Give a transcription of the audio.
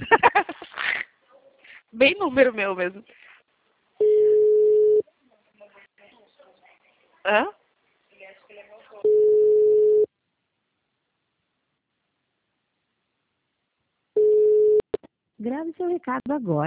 Bem número meu mesmo. Hã? Grave seu recado agora.